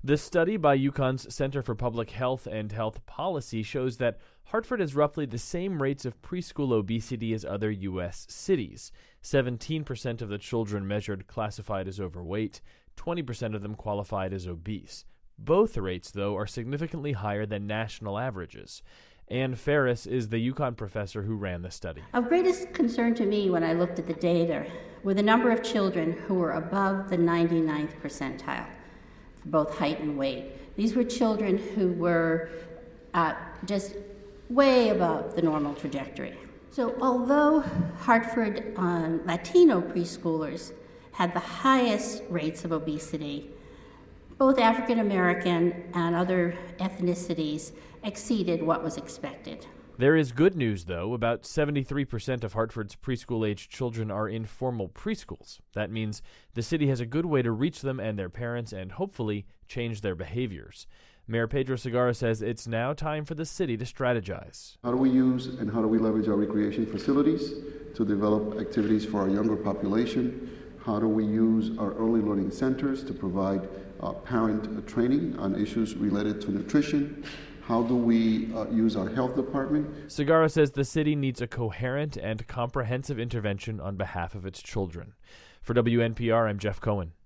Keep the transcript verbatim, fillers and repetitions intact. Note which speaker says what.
Speaker 1: This study by UConn's Center for Public Health and Health Policy shows that Hartford has roughly the same rates of preschool obesity as other U S cities. seventeen percent of the children measured classified as overweight, twenty percent of them qualified as obese. Both rates, though, are significantly higher than national averages. Ann Ferris is the UConn professor who ran the study.
Speaker 2: Of greatest concern to me when I looked at the data were the number of children who were above the ninety-ninth percentile for both height and weight. These were children who were uh, just way above the normal trajectory. So although Hartford um, Latino preschoolers had the highest rates of obesity, both African American and other ethnicities exceeded what was expected.
Speaker 1: There is good news, though. About seventy-three percent of Hartford's preschool-aged children are in formal preschools. That means the city has a good way to reach them and their parents and hopefully change their behaviors. Mayor Pedro Segarra says it's now time for the city to strategize.
Speaker 3: How do we use and how do we leverage our recreation facilities to develop activities for our younger population? How do we use our early learning centers to provide uh, parent uh, training on issues related to nutrition? How do we uh, use our health department?
Speaker 1: Segarra says the city needs a coherent and comprehensive intervention on behalf of its children. For W N P R, I'm Jeff Cohen.